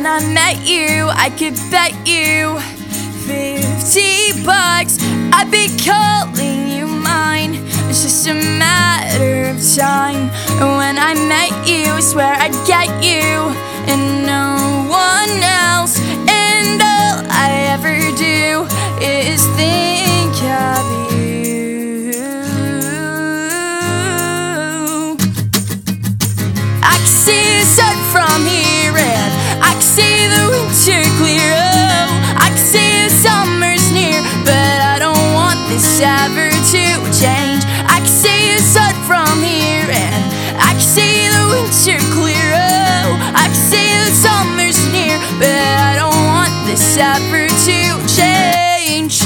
I met you, I could bet you $50 I'd be calling you mine. It's just a matter of time. And when I met you, I swear I'd get you and no one else. And all I ever do is think of you. I can see the sun from here and I can see the winter clear. Oh, I can see the summer's near, but I don't want this ever to change. I can see the sun from here and I can see the winter clear. Oh, I can see the summer's near, but I don't want this ever to change.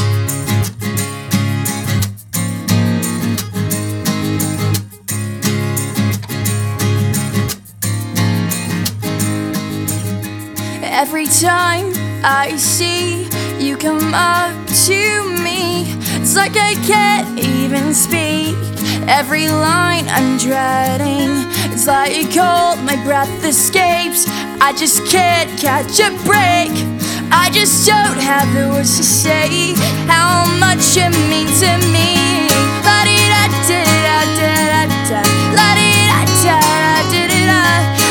Every time I see you come up to me, it's like I can't even speak. Every line I'm dreading, it's like cold, my breath escapes. I just can't catch a break. I just don't have the words to say how much you mean to me. La-di-da-di-da-di-da-da, la-di-da-da-da-di-da-da,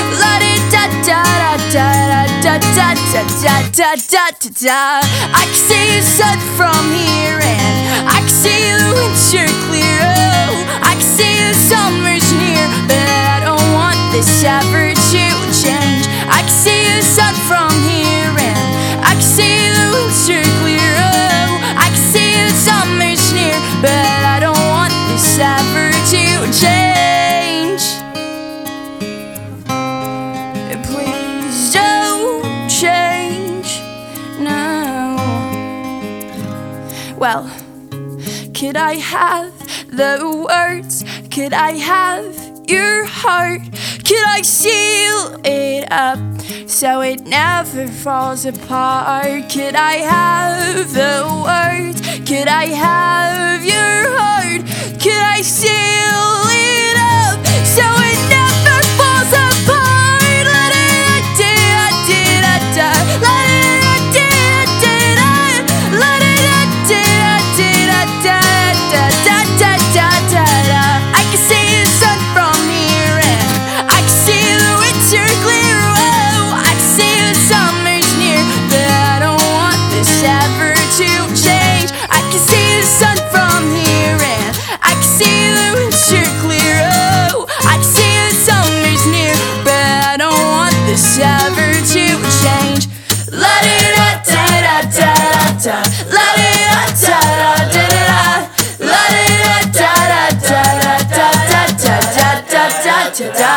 la-di-da-da-da-da-da-da-da-da-da-da. I can see the sun from here and I can see the winter clear. Oh, I can see the summer's near, but I don't want this ever to change. I can see the sun from here and I can see the winter clear. Oh, I can see the summer's near, but I don't want this ever to change. Please don't change now. Well, could I have the words? Could I have your heart? Could I seal it up so it never falls apart? Could I have the words? Could I have your heart? Could I seal it up so it never falls apart? La-di-da-di-da-di-da-da, la-di-da-di-da-di-da, la-di-da-di-da-di-da-da-da-da-da-da-da. I can see the sun from here and I can see the winter clear. Oh, I can see the summer's near, but I don't want this ever to change. I can see the sun from here and I can see the winter clear. Oh, I can see the summer's near, but I don't want this ever to change. La-di-da-da-da-da-da, la-di-da-da-da-da-da, la-di-da-da-da-da-da-da-da-da-da-da-da-da.